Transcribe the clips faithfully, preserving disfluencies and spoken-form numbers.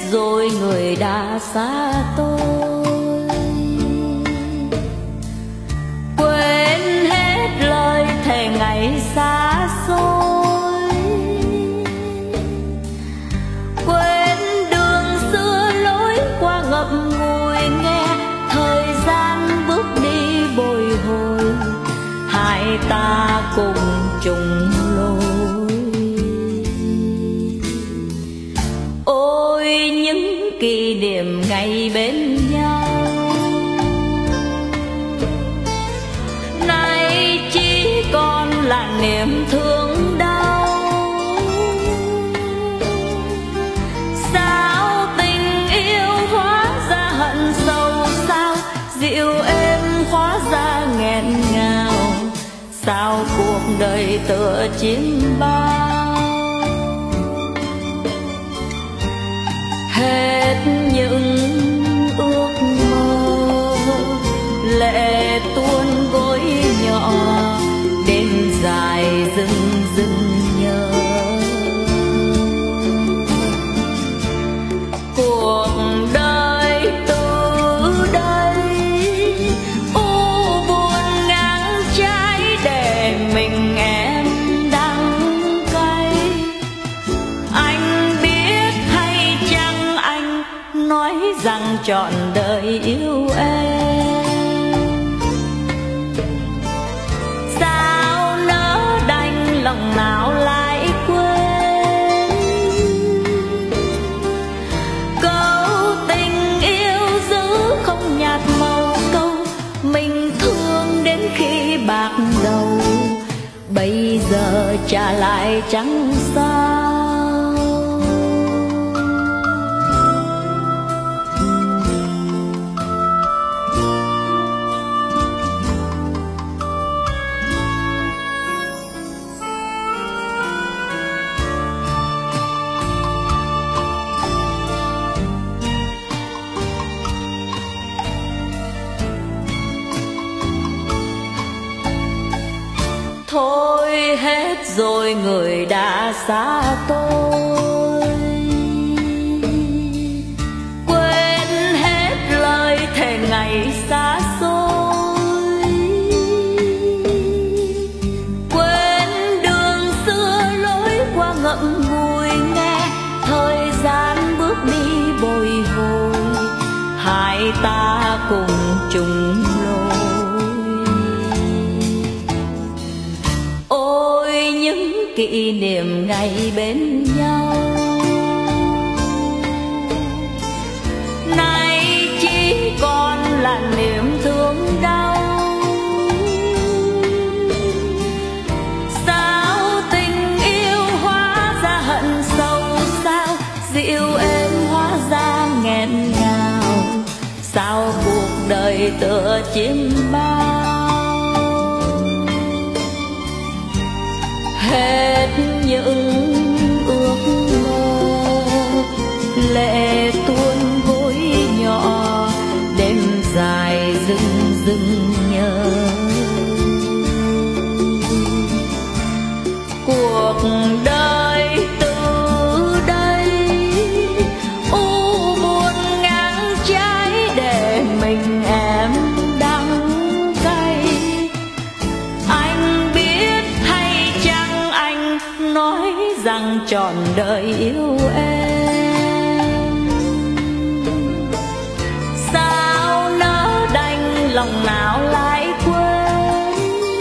rồi người đã xa tôi. Quên hết lời thề ngày xa xôi, quên đường xưa lối qua ngậm ngùi, nghe thời gian bước đi bồi hồi, hai ta cùng chung lối. Ôi những kỷ niệm ngày bên nhau, nay chỉ còn là niềm thương đau. Sao tình yêu hóa ra hận sâu, sao dịu êm hóa ra nghẹn ngào, sao cuộc đời tựa chim bao. Hết những ước mơ lệ tuôn gối nhỏ, đêm dài rừng rừng nhớ. Cuộc đời từ đây u buồn ngang trái, để mình em đắng cay. Anh biết hay chăng anh nói rằng trọn đời yêu em, sao nỡ đành lòng nào lại quên. Câu tình yêu giữ không nhạt màu, câu mình thương đến khi bạc đầu, bây giờ trả lại chẳng sao. Thôi hết rồi người đã xa tôi, quên hết lời thề ngày xa xôi, quên đường xưa lối qua ngậm ngùi, nghe thời gian bước đi bồi hồi, hai ta cùng chung lối. Ôi những kỷ niệm ngày bên nhau, nay chỉ còn là niềm thương đau. Sao tình yêu hóa ra hận sâu, sao dịu êm hóa ra nghẹn ngào, sao cuộc đời tựa chim bao. Hết những ước mơ lệ tuôn gối nhỏ, đêm dài rừng rừng nhớ. Cuộc đời từ đây u buồn ngang trái, để mình em đắng cay. Anh biết hay chăng anh nói rằng trọn đời yêu em, sao nỡ đành lòng nào lại quên.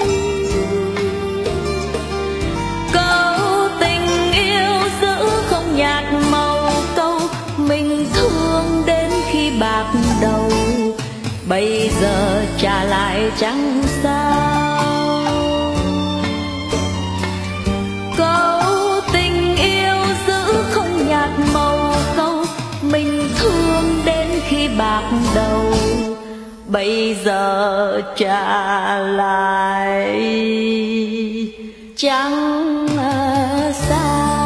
Câu tình yêu giữ không nhạt màu, câu mình thương đến khi bạc đầu, bây giờ trả lại chẳng sao. Câu tình yêu giữ không nhạt màu, câu mình thương đến khi bạc đầu, bây giờ trả lại chẳng sao.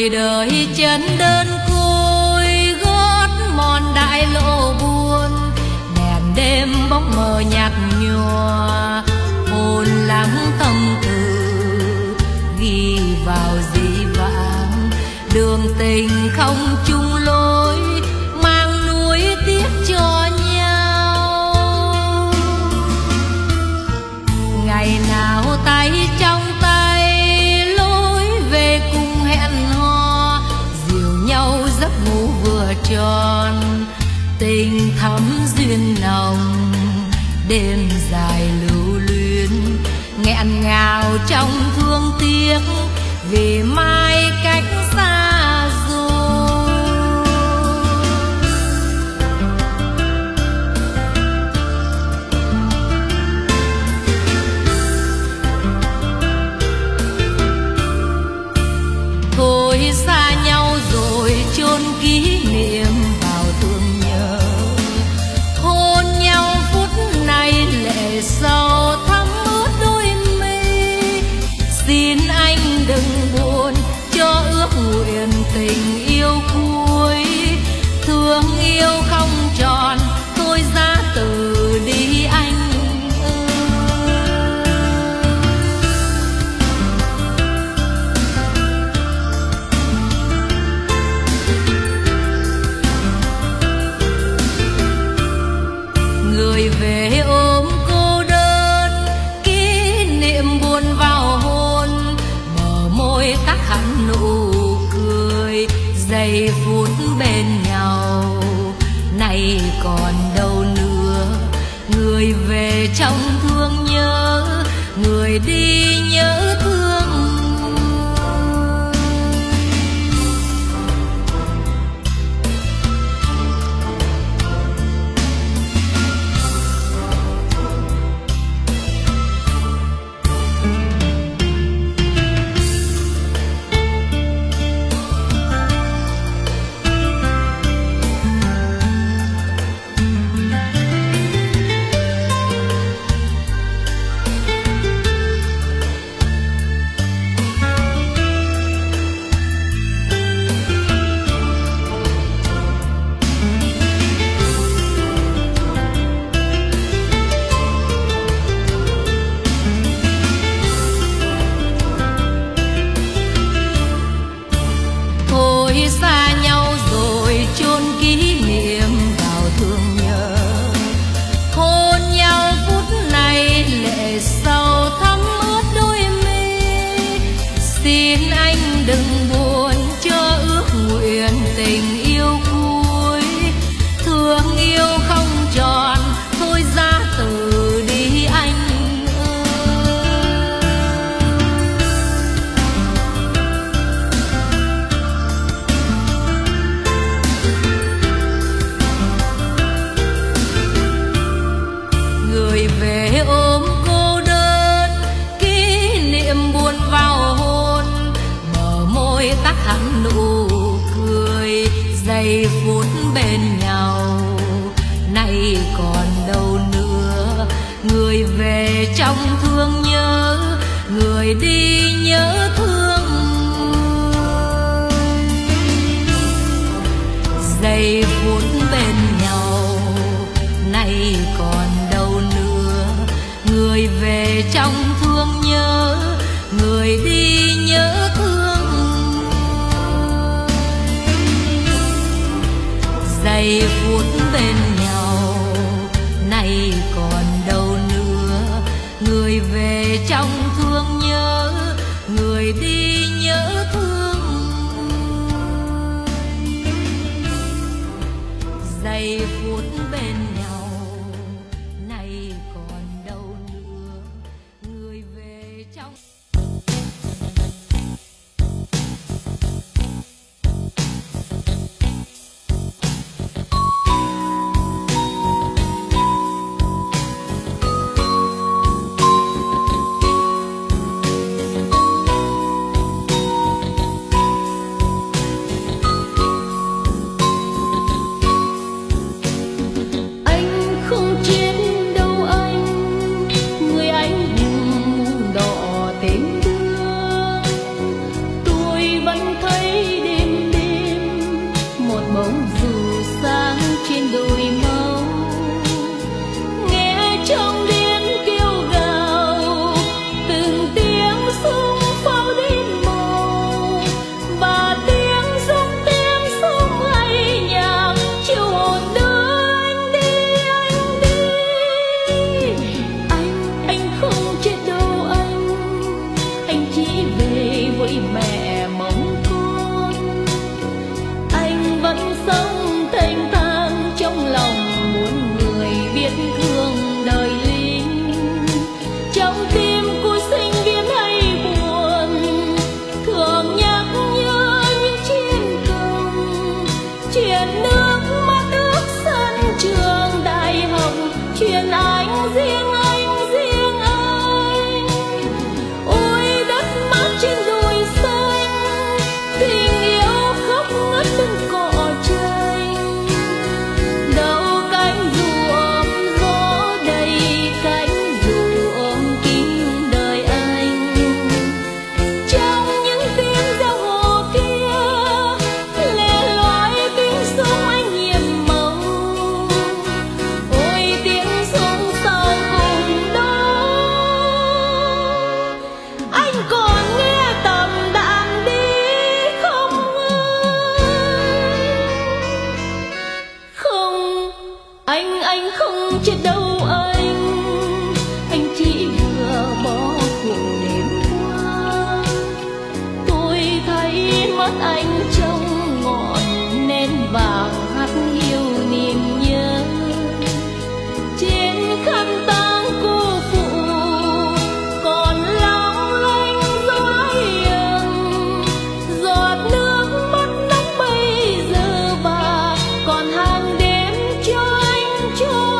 người đời chân đơn côi, gót mòn đại lộ buồn, đèn đêm bóng mờ nhạt nhòa, hồn lắng tâm tư ghi vào dĩ vãng. Đường tình không chung lối, mang nuối tiếc cho nhau. Ngày nào tay trong tay, lối về cùng hẹn hò, dìu nhau giấc ngủ vừa tròn, tình thắm duyên nồng. Đêm dài lưu luyến, nghẹn ngào trong thương tiếc, vì mai cách xa rồi. Thôi xa nhau rồi chôn kỷ niệm vào thương nhớ, hôn nhau phút này lệ sâu thắm ướt đôi mi. Xin anh đừng buồn cho ước nguyện tình yêu cuối, thương yêu không tròn thôi ra từ đi anh ơi. Người về ôm cô đơn, kỷ niệm buồn vào hôn, bờ môi tắt hẳn nụ cười, giây phút bên nhau nay còn đâu nữa. Người về trong thương nhớ, người đi nhớ thương. Xa nhau rồi chôn kỷ niệm vào thương nhớ, hôn nhau phút này lệ sâu thắm ướt đôi mi. Xin anh đừng buồn cho ước nguyện tình yêu cuối, thương yêu không tròn thôi ra từ đi anh. Người về ôm cô đơn, kỷ niệm buồn vào hôn, bờ môi tắt hẳn nụ cười, giây phút bên nhau nay còn đâu nữa. Người về trong thương nhớ, người đi nhớ thương. Giây phút bên nhau nay còn đâu nữa. Người về trong thương nhớ, người đi nhớ thương. Giây phút bên nhau nay còn đâu nữa. Người về trong thương nhớ, người đi nhớ thương. Giây phút bên nhau nay còn đâu nữa. Người về trong tình mắt anh trong ngọn nến vàng hắt hiu niềm nhớ. Trên khăn tang cô phụ còn long lanh dõi ân, giọt nước mắt nóng bây giờ bà còn hàng đêm cho anh cho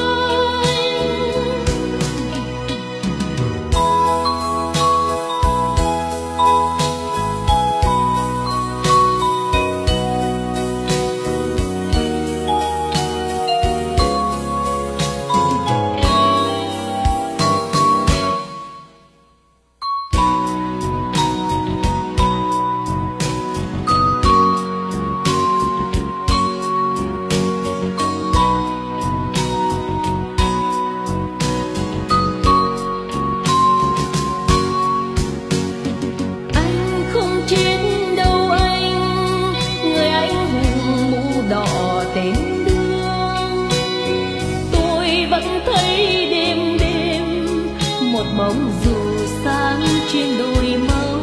bóng dù sáng trên đồi máu.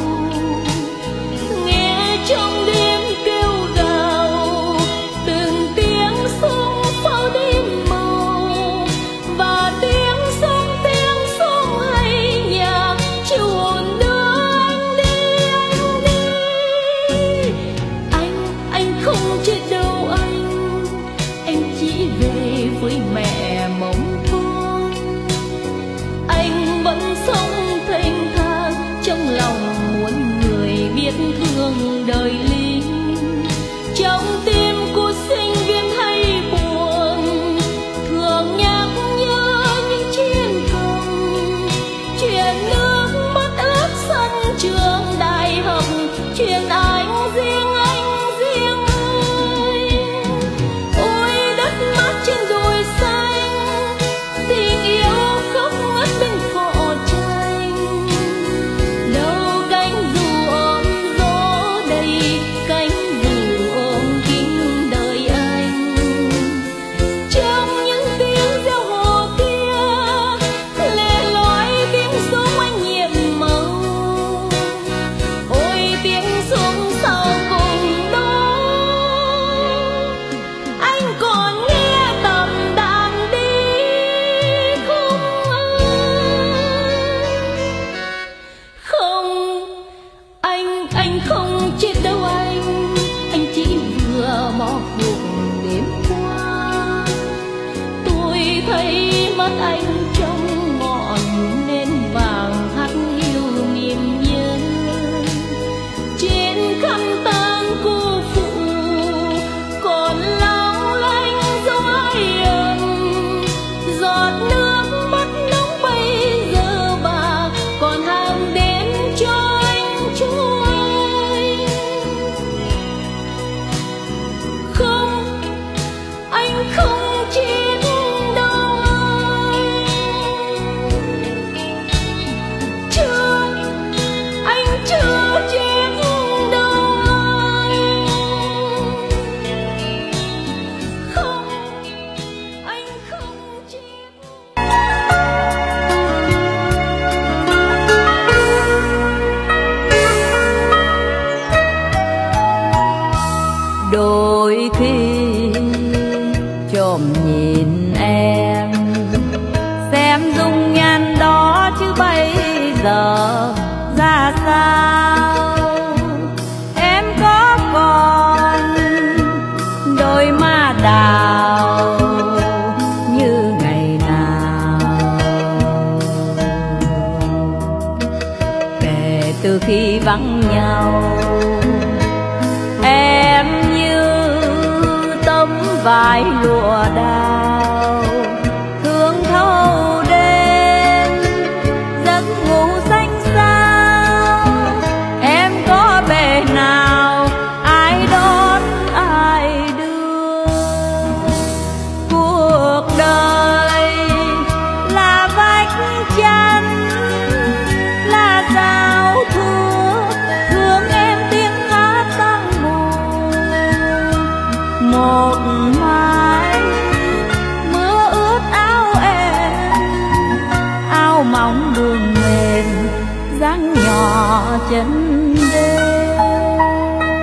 Nghe trong đêm kêu gào từng tiếng súng pháo đêm màu, và tiếng súng tiếng súng hay nhạc chiều hồn đưa anh đi anh đi. Anh anh không chết đâu anh, anh chỉ về với mẹ mong con. Anh vẫn sống thênh thang trong lòng muốn người biết thương đời lính. Trong tim cô sinh viên hay buồn thường nhắc nhớ những chiến công, chuyện nước mắt ướt sân trường đại học, chuyện anh riêng anh riêng anh. Ôi đất mát trên đồi xanh, tình yêu khóc ngất bên cỏ tranh. Đâu cánh dù ôm gió đầy, cánh dù ôm kín đời anh. Trong những tiếng reo hò kia, lẻ loi tiếng súng anh nhiệm màu. Ôi tiếng súng sau cùng đó, anh còn nghe tầm đàn đi không anh? Không, anh anh không chết đâu anh, anh chỉ vừa mò cuộc đêm qua. Tôi thấy mắt anh trong ngọn nến vàng hắt hiu niềm nhớ. Trên khăn tang cô phụ còn long lanh dõi ân, giọt nước mắt nóng bây giờ bà còn hàng đêm cho anh cho anh. Không, anh không chết đâu anh. Chưa, anh chưa chết đâu anh. Không, anh không chết. Đôi khi trộm nhìn em, xem dung nhan đó chứ bây giờ ra sao. Em có còn đôi má đào như ngày nào? Kể từ khi vắng nhau, em như tấm vải lụa đào thương thâu đêm giấc ngủ xanh sao. Em có bề nào ai đón ai đưa? Cuộc đời là vách chắn, là giao thua thương em tiếng hát tăng buồn. Một mai mưa ướt áo em, áo mỏng đường mềm dáng nhỏ chân đêm.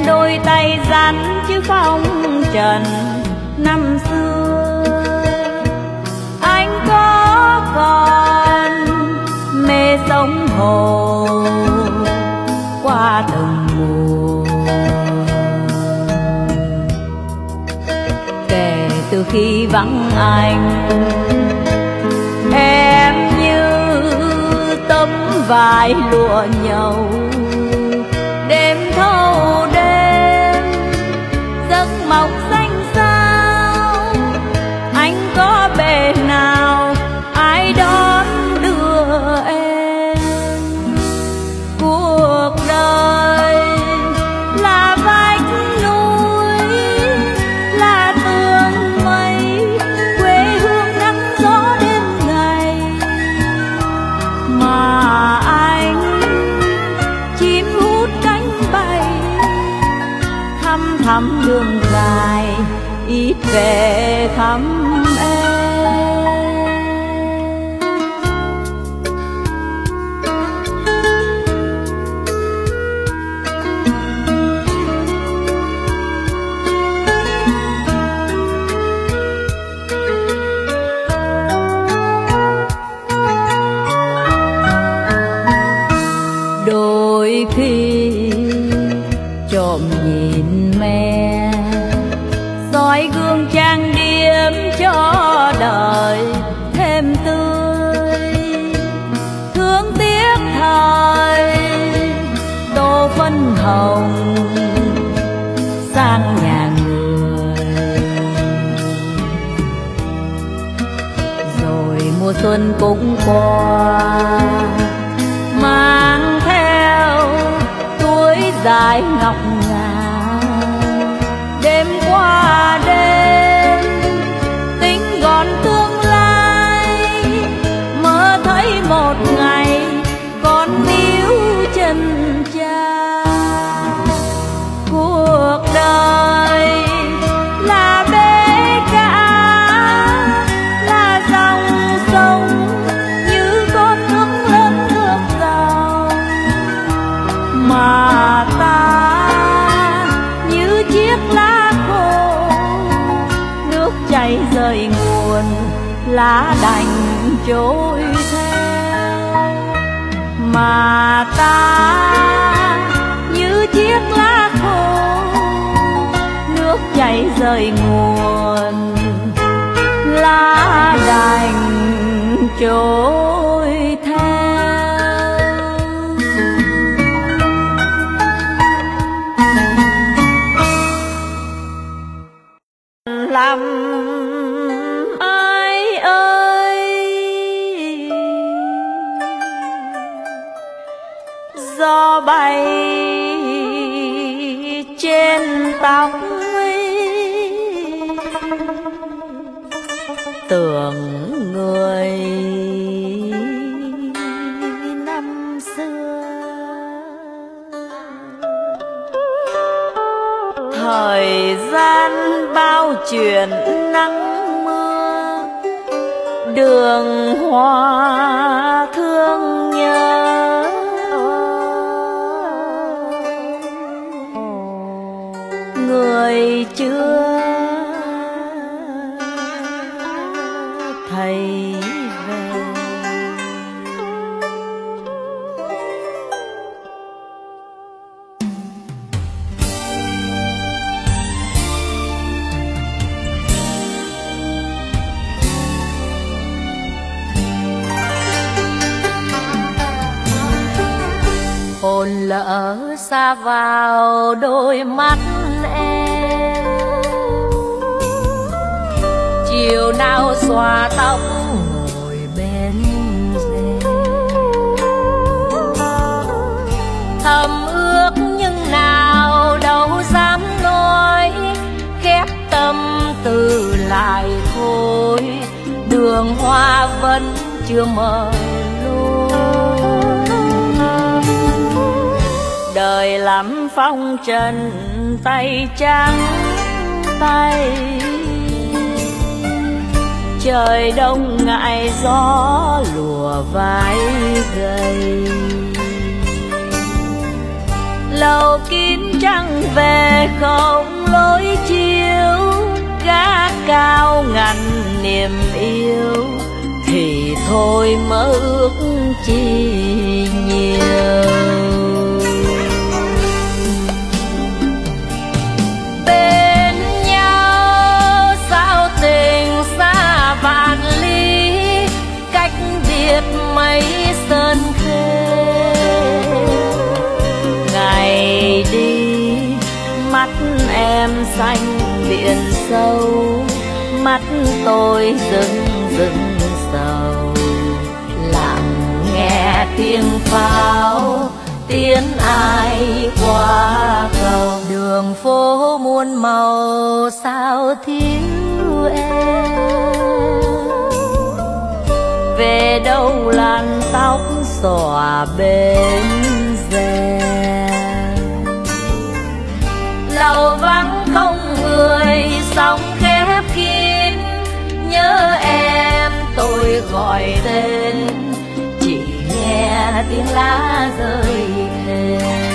đôi tay dắt chứ phong trần năm xưa. Anh có còn mê sông hồ qua từng mùa, kể từ khi vắng anh em như tấm vải lụa nhầu, đêm thâu đêm giấc mộng xanh sao. Anh có bề nào ai đón đưa em? Cuộc đời là vách núi, là tường mây, quê hương nắng gió đêm ngày, mà anh chim hút cánh bay thăm thăm đường dài, ít về thăm em. Đôi khi trộm nhìn mẹ soi gương trang điểm cho đời thêm tươi, thương tiếc thời tô phân hồng sang nhà người. Rồi mùa xuân cũng qua, mang theo túi dài ngọc ngà. Đêm qua đêm tính gọn tương lai, mơ thấy một ngày còn níu chân cha. Cuộc đời là bể cá, là dòng sông như con nước lớn nước giàu, mà ta như chiếc lá khô nước chảy rời nguồn, lá đành trôi theo. Mà ta như chiếc lá khô nước chảy rời nguồn, lá đành trôi theo. Làm ai ơi, gió bay trên tóc ấy, tưởng người năm xưa. Thời gian bao chuyện nắng mưa, đường hoa thương nhớ. Người chưa thấy về. Hồn lỡ xa vào đôi mắt em, chiều nào xòa tóc ngồi bên rèm. Thầm ước nhưng nào đâu dám nói, khép tâm tư lại thôi, đường hoa vẫn chưa mở lối. Đời lắm phong trần tay trắng tay, trời đông ngại gió lùa vai gầy. Lầu kín trăng về về không lối chiếu, gác cao ngăn niềm yêu, thì thôi mơ ước chi nhiều. Bên nhau sao tình xa vạn lý, cách biệt mấy sơn khê. Ngày đi mắt em xanh biển sâu, mắt tôi rưng rưng sầu. Lặng nghe tiếng pháo, tiếng ai qua cầu. Đường phố muôn màu sao thiếu em, về đâu làn tóc xõa bên rèm. Lầu vắng không người, sóng khép kín, nhớ em tôi gọi tên, chỉ nghe tiếng lá rơi thềm.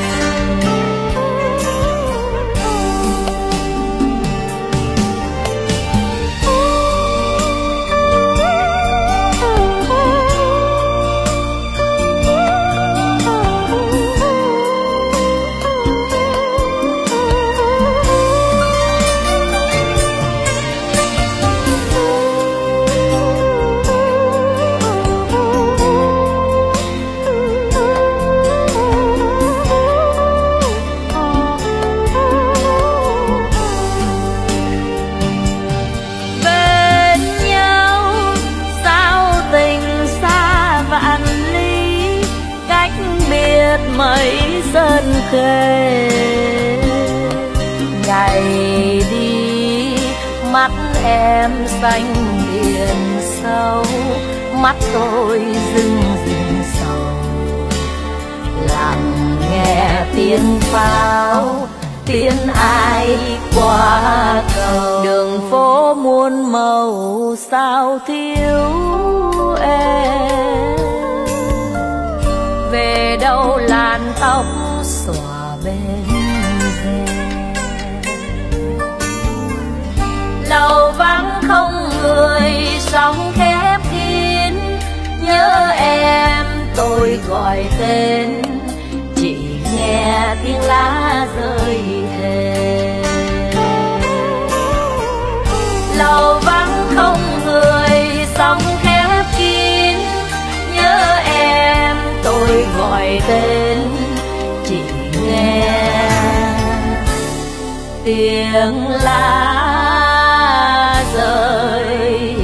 Mấy sơn khê. Ngày đi mắt em xanh biển sâu, mắt tôi rưng rưng sầu. Lặng nghe tiếng pháo, tiếng ai qua cầu. Đường phố muôn màu sao thiếu em, về đâu làn tóc xõa bên rèm. Lầu vắng không người, sóng khép kín, nhớ em tôi gọi tên, chỉ nghe tiếng lá rơi thềm. Lầu vắng không người, sóng khép kín, nhớ em tôi gọi tên, chỉ nghe tiếng lá rơi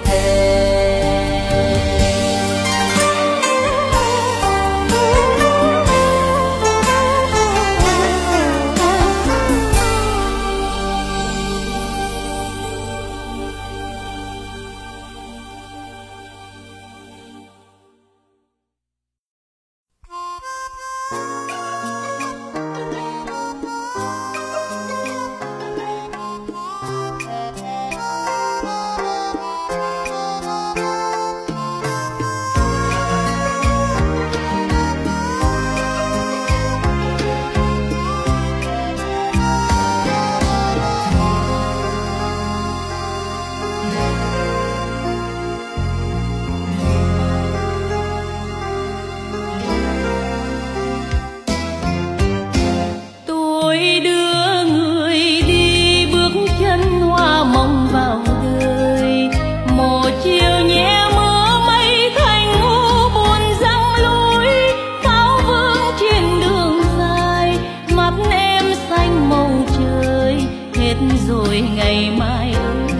rồi ngày mai ơi.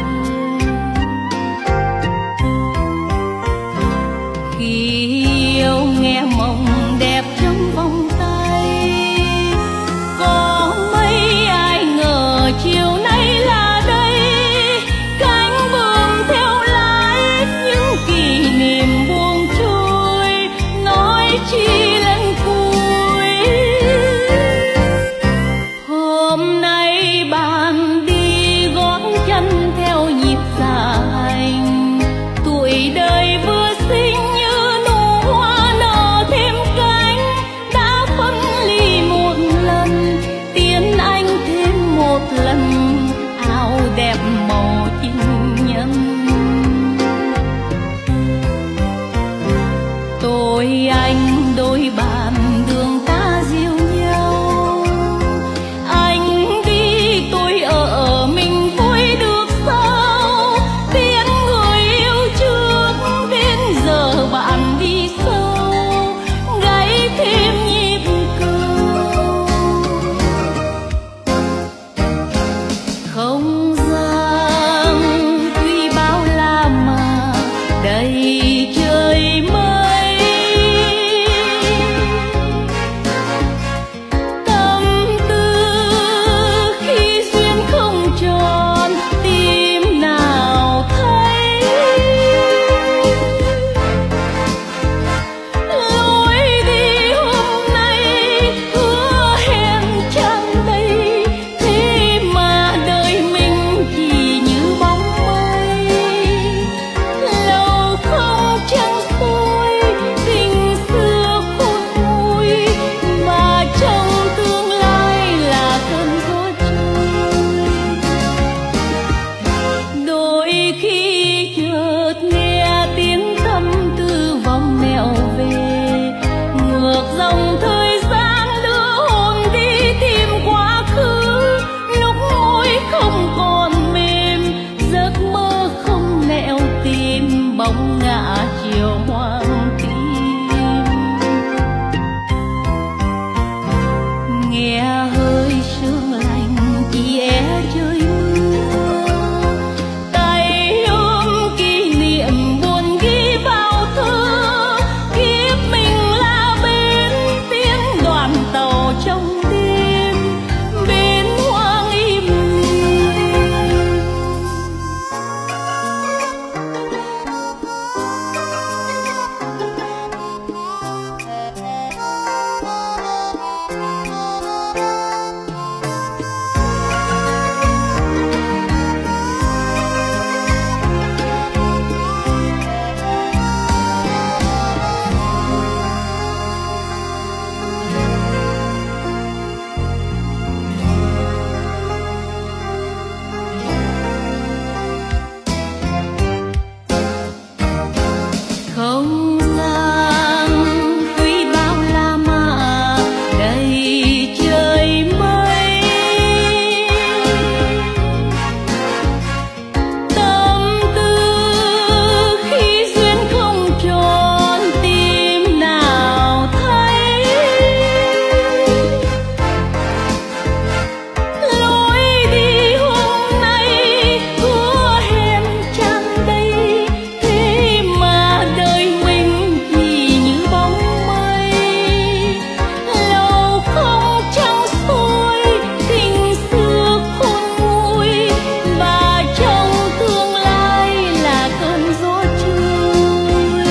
Khi yêu nghe mộng đẹp trong vòng tay, có mấy ai ngờ chiều nay là đây, cánh buồm theo lái những kỷ niệm buông trôi, nói chi lần cuối. Hôm nay bạn đi gót chân áo đẹp màu chinh nhân. Tôi anh đôi bàn đường ta dìu nhau, anh đi tôi ở mình vui được sao? Tiếng người yêu trước đến giờ bạn đi sâu, gãy thêm nhịp cầu. Không gian tuy bao la mà đầy trời mây, tâm tư khi duyên không tròn tim nào thấy. Lối đi hôm nay hứa hẹn tràn đầy, thế mà đời mình chỉ như bóng mây. Lâu không trăng xuôi tình xưa khôn nguôi, và trong tương lai là cơn gió trôi. Đôi khi chợt nghe tiếng tâm tư vòng nẻo về, ngược dòng thời gian đưa hồn đi tìm quá khứ. Lúc môi không còn mềm, giấc mơ không nẻo tìm, bóng ngả chiều hoang tim. Nghe hơi sương lạnh chỉ é trời mưa, tay ôm kỷ niệm buồn ghi vào thơ. Kiếp mình là bến tiếng đoàn tàu trong đêm, bến hoang im lìm. Không gian tuy bao la mà đầy trời mây, tâm tư khi duyên không tròn tim nào thấy. Lối đi hôm nay hứa hẹn tràn đầy, thế mà đời mình chỉ như bóng mây. Lâu không trăng xuôi tình xưa khôn nguôi, và trong tương lai là cơn gió trôi.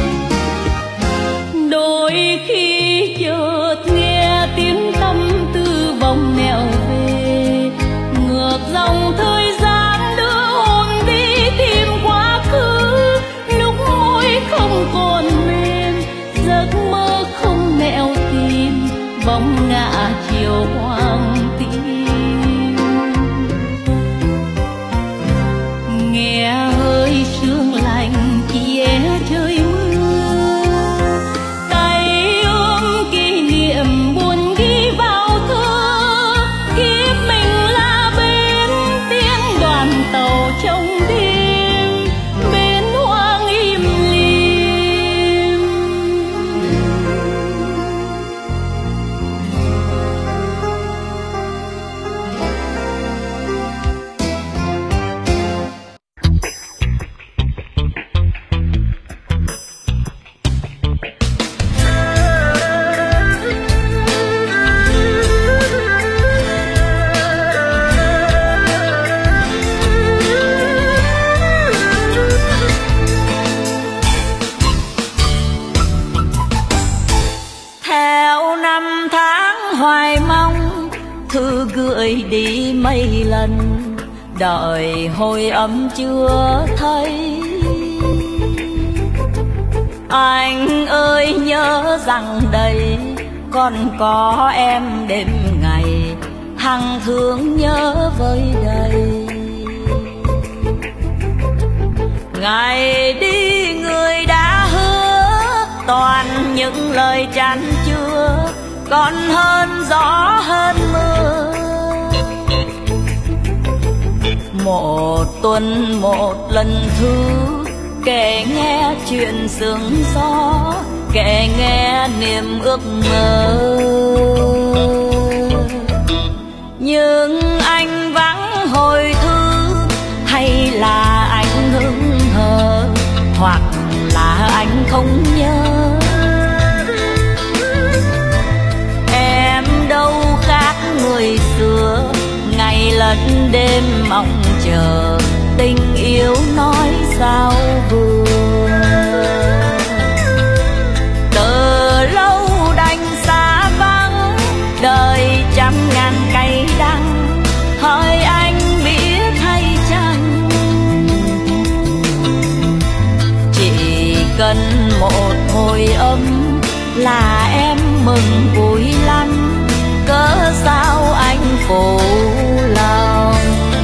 Đôi khi chợt nghe tiếng tâm tư vòng nẻo về, ngược dòng thời gian đưa hồn đi tìm quá khứ. Lúc môi không còn mềm, giấc mơ không nẻo tìm, bóng ngả chiều hoang tim. Nghe hơi sương lạnh chỉ é trời mưa, tay ôm kỷ niệm buồn ghi vào thơ. Kiếp mình là bến tiếng đoàn tàu trong đêm, bến hoang im lìm. Theo năm tháng hoài mong, thư gửi đi mấy lần, đợi hồi âm chưa thấy. Anh ơi nhớ rằng đây còn có em đêm ngày, hằng thương nhớ với đầy. ngày đi người đã hứa toàn những lời chan chứa, còn hơn gió hơn mưa. Một tuần một lần thứ kể nghe chuyện sương gió, kể nghe niềm ước mơ. Nhưng anh vắng hồi thứ, hay là anh hững hờ, hoặc là anh không nhớ. Em đâu khác người xưa, ngày lẫn đêm mong chờ, tình yêu nói sao vừa. Từ lâu đành xa vắng, đời trăm ngàn cay đắng, hỏi anh biết hay chăng. Chỉ cần một hồi ấm là em mừng vui lắm, cớ sao anh phụ lòng.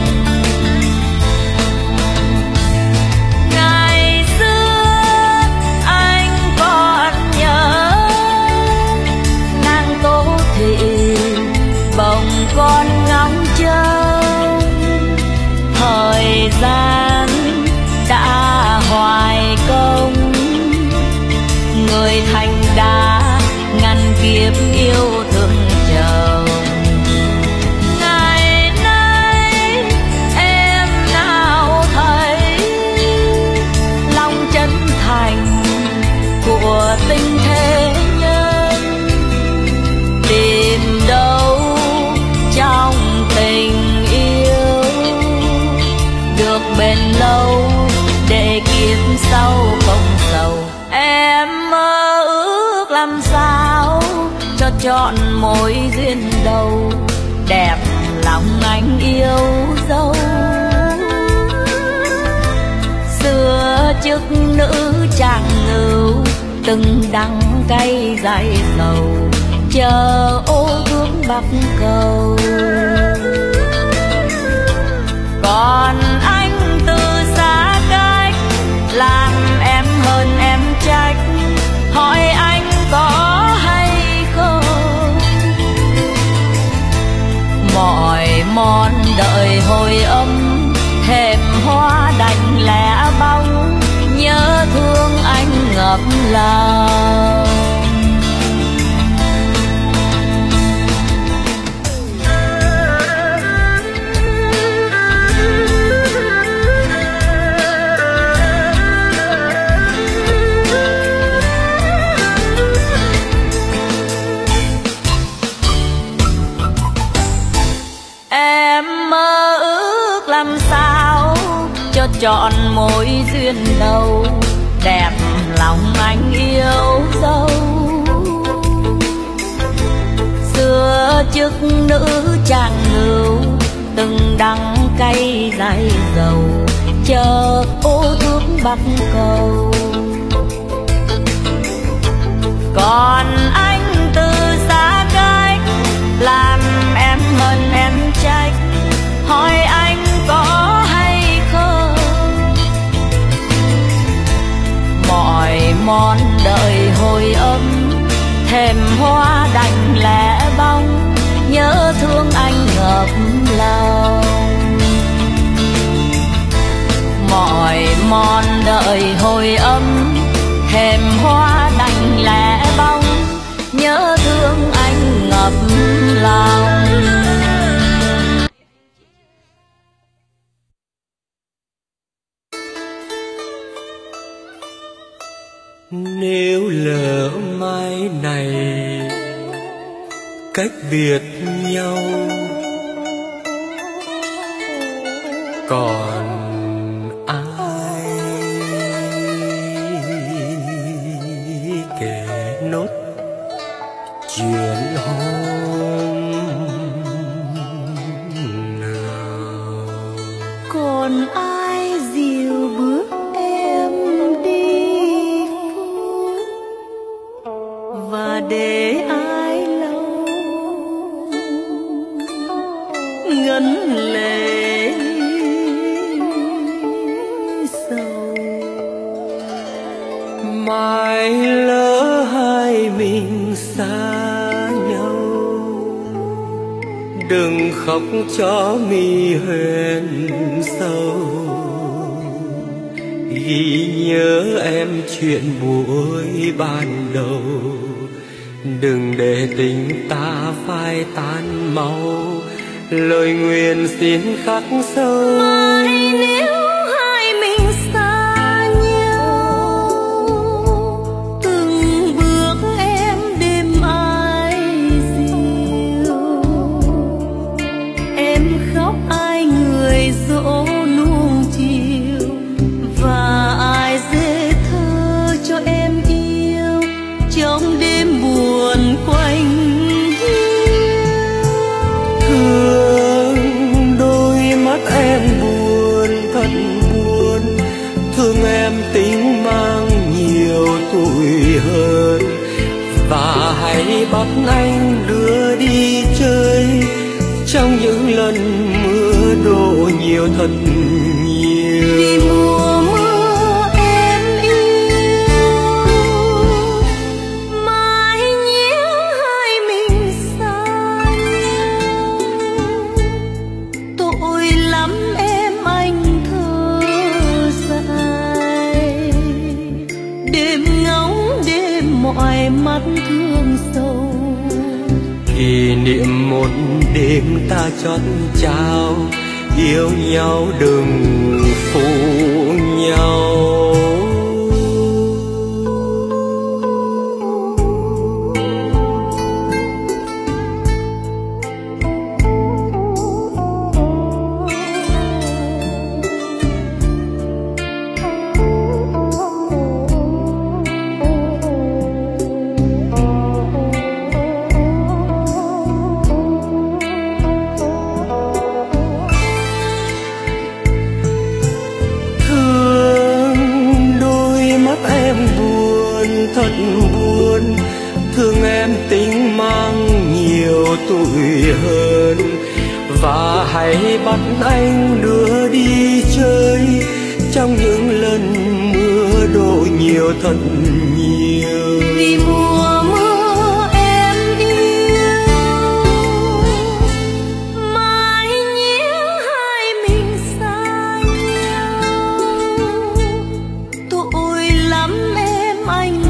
Ngày xưa anh còn nhớ nàng Tố Thị bồng con ngóng trông. Thời gian đã hoài công, người thành đã ngăn kiếp yêu thương chồng. Ngày nay em nào thấy lòng chân thành của tình thế nhân, tìm đâu trong tình yêu được bền lâu, để kiếp sau không sầu. Em mơ ước làm sao cho chọn mối duyên đầu, đẹp lòng anh yêu dấu. Xưa chức nữ chàng ngưu, từng đắng cay dài dầu, chờ ô ước bắc cầu. Còn anh từ xa cách, làm em hơn em trách, hỏi anh có hay không. Mọi mòn đợi hồi âm, thềm hoa đành lẻ bóng, nhớ thương anh ngập lòng. Em mơ ước làm sao cho chọn mối duyên đầu, đẹp lòng anh yêu dấu. Xưa chức nữ chàng ngưu, từng đắng cay dài dầu, chờ ô thước bắc cầu. Còn anh từ xa cách, làm em hơn em trách, hỏi anh có hay không. Mọi mòn đợi hồi âm, thềm hoa đành lẻ bóng, nhớ thương anh ngập lòng. Mọi mòn đợi hồi âm, thềm hoa đành lẻ bóng, nhớ thương anh ngập lòng. Nếu lỡ mai này cách biệt nhau, còn ai kể nốt chuyện hôm nào? Còn ai dìu bước em đi phố, và để ai lâu ngấn lệ sầu. khóc cho mi huyền sâu, ghi nhớ em chuyện buổi ban đầu. Đừng để tình ta phai tan mau, lời nguyện xin khắc sâu. Mai nếu hai mình xa nhau, từng bước em đêm ai dịu, em khóc ai người dỗ nuông chiều, và ai dễ thơ cho em yêu trong đêm buồn quanh. Em buồn thật buồn, thương em tính mang nhiều tuổi hơn, và hãy bắt anh đưa đi chơi trong những lần mưa đổ nhiều thật nhiều. Vì mùa mưa em yêu, mãi nhớ hai mình xa nhau. Tội lắm em anh thơ dài, đêm ngóng đêm mỏi mắt thương sâu. Kỷ niệm một đêm ta chót trao, yêu nhau đừng phụ nhau. Thật buồn, thương em tính mang nhiều tuổi hơn, và hãy bắt anh đưa đi chơi trong những lần mưa đổ nhiều thật nhiều. Vì mùa mưa em yêu, mãi nhớ hai mình xa nhau. Tội lắm em anh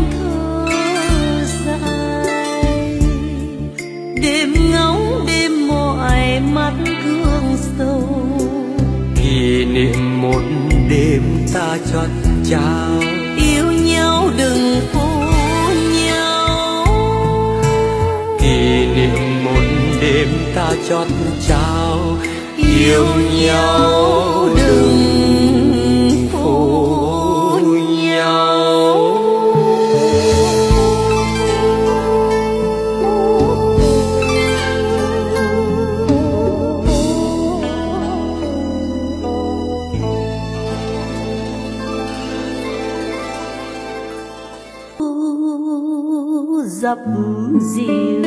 đêm ngóng đêm mỏi mắt gương sâu. Kỷ niệm một đêm ta chót trao, yêu nhau đừng phụ nhau. Kỷ niệm một đêm ta chót trao, yêu nhau đừng phụ nhau. Dập dìu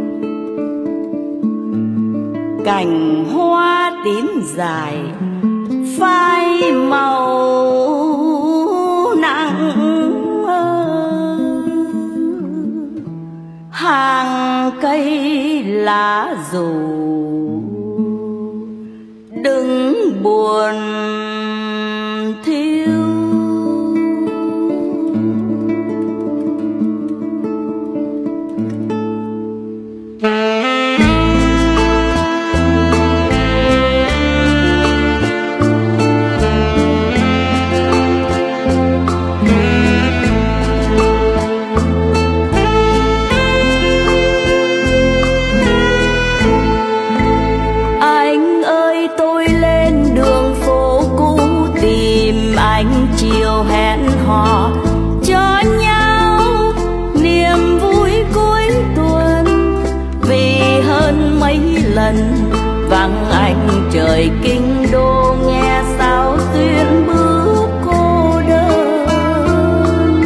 cành hoa tím dài phai màu nặng ơi, hàng cây lá rủ đừng buồn thiếu. Chiều hẹn hò cho nhau niềm vui cuối tuần, vì hơn mấy lần vắng anh trời kinh đô nghe sao xuyên bước cô đơn.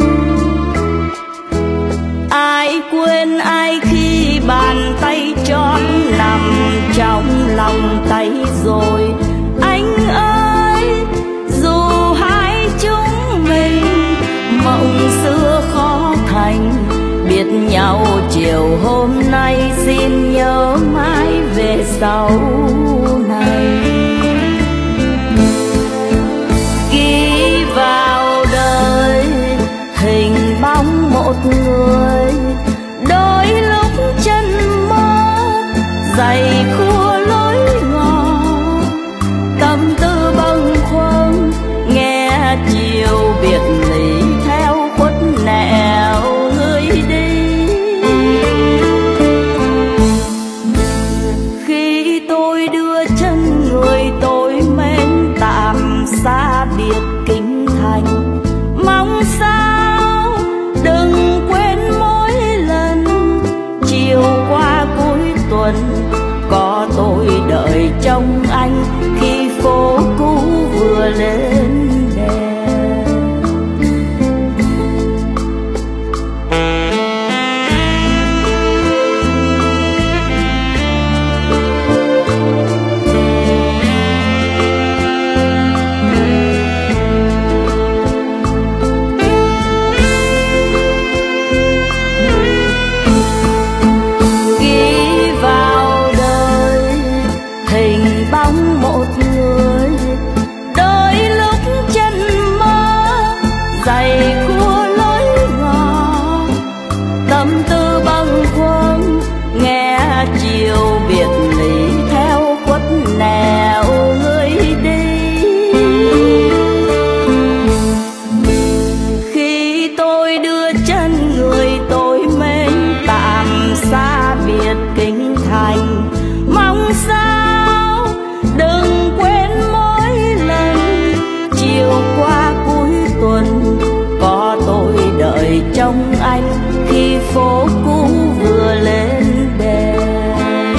Ai quên ai khi bàn tay tròn nằm trong lòng tay rồi. Anh ơi dù hai chúng mình mộng xưa khó thành, biết nhau chiều hôm nay xin nhớ mãi về sau này. Ghi vào đời hình bóng một người, đôi lúc chân mơ dày khua lối ngõ, tâm tư bâng khuâng nghe chiều biệt ly theo khuất nẻo người đi. Khi tôi đưa chân người tôi mến tạm xa biệt kinh thành, mong sao đừng quên mỗi lần chiều qua cuối tuần có tôi đợi trông anh khi phố cũ vừa lên đèn. Bóng một người, đôi lúc chân mơ dày khua lối ngõ, tâm tư bâng khuâng nghe chiều biệt ly theo khuất nẻo người đi. Khi tôi đưa chân người tôi mến tạm xa biệt kinh thành, mong sao đừng quên mỗi lần chiều qua cuối tuần có tôi đợi trông anh khi phố cũ vừa lên đèn.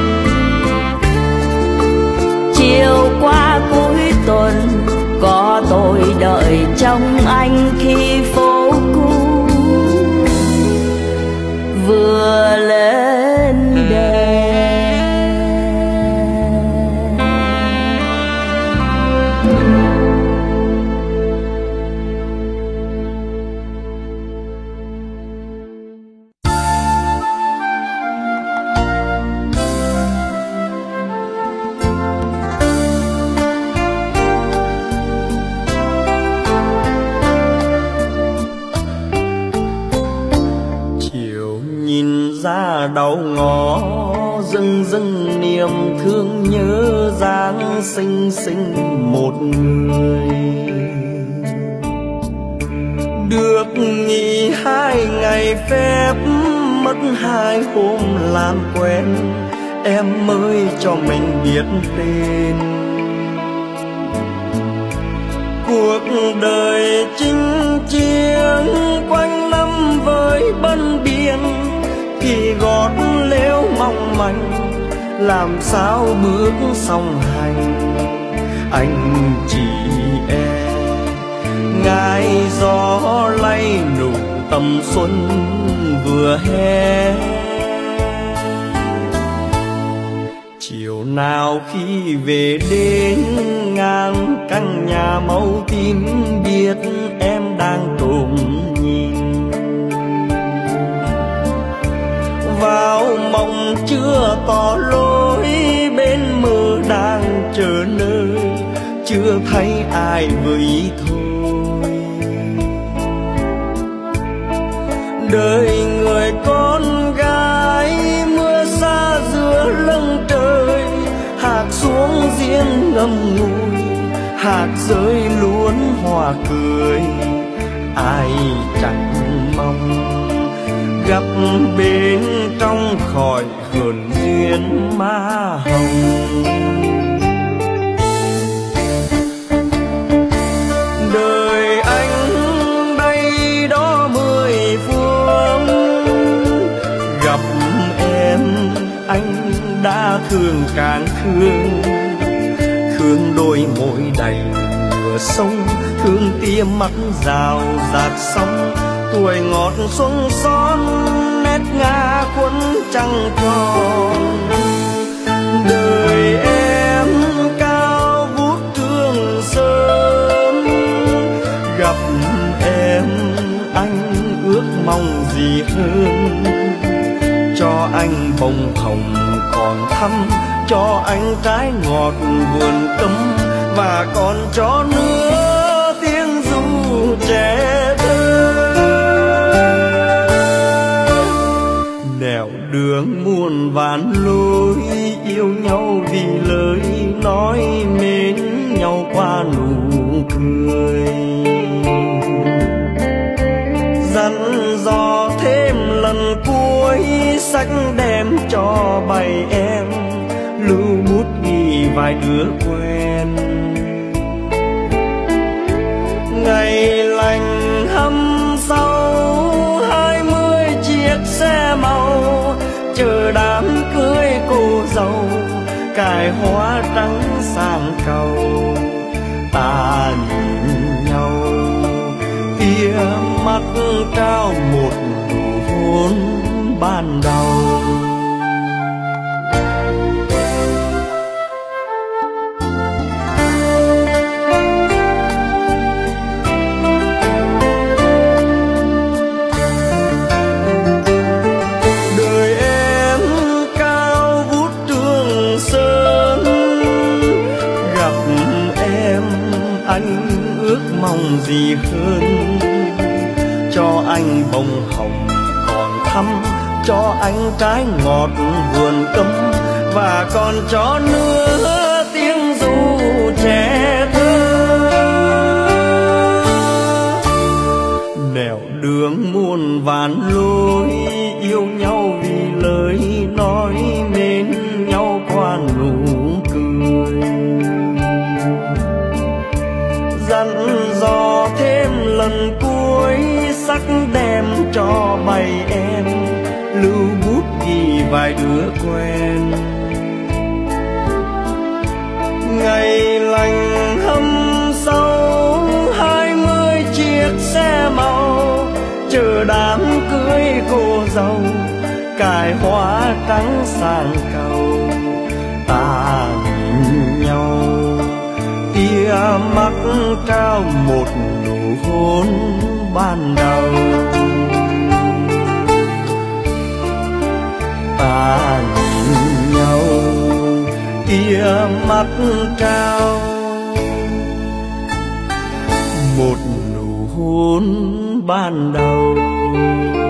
Chiều qua cuối tuần có tôi đợi trông anh khi phố cũ vừa lên đèn. Ra đầu ngõ dưng dưng niềm thương nhớ dáng xinh xinh một người, được nghỉ hai ngày phép mất hai hôm làm quen em mới cho mình biết tên. Cuộc đời chinh chiến quanh năm với bân biển, khi gót lếu mong manh làm sao bước song hành. Anh chỉ e ngài gió lay nụ tầm xuân vừa hè. Chiều nào khi về đến ngang căn nhà màu tím, biết em đang trộm nhìn vào mộng chưa tỏ lối, bên mơ đang chờ nơi chưa thấy ai với ý thôi. Đời người con gái mưa xa giữa lưng trời, hạt xuống riêng ngầm ngùi, hạt rơi luôn hòa cười. Ai chẳng mong gặp bên trong khỏi hờn duyên má hồng. Đời anh đây đó mười phương, gặp em anh đã thương càng thương. Thương đôi môi đầy mưa sông, thương tia mắt rào rạt sóng. Tuổi ngọt xuân son nét ngã khuôn trăng tròn. Đời em cao vút Trường Sơn, gặp em anh ước mong gì hơn. Cho anh bông hồng còn thắm, cho anh trái ngọt vườn cấm, và còn cho nữa tiếng ru trẻ thơ. Nẻo đường muôn vàn lối, yêu nhau vì lời nói, mến nhau qua nụ cười. Dặn dò thêm lần cuối, sách đem cho bầy em, lưu bút ghi vài đứa quen. Ngày lành hâm sau, hai mươi chiếc xe màu chờ đám cưới cô dâu, cài hoa trắng sang cầu. Ta nhìn nhau, tia mắt trao một nụ hôn ban đầu. Đời em cao vút Trường Sơn, gặp em anh ước mong gì hơn. Cho anh bông hồng còn thắm, cho anh trái ngọt vườn cấm, và còn cho nữa tiếng ru trẻ thơ. Nẻo đường muôn vàn lối, yêu nhau vì lời nói, mến nhau qua nụ cười. Dặn dò thêm lần cuối, sắc đem cho bầy em, lưu bút ghi vài đứa quen. Ngày lành hâm sau, hai mươi chiếc xe màu chờ đám cưới cô dâu, cài hoa trắng sang cầu. Ta nhìn nhau, tia mắt trao một nụ hôn ban đầu. Ta nhìn nhau, tia mắt trao một nụ hôn ban đầu.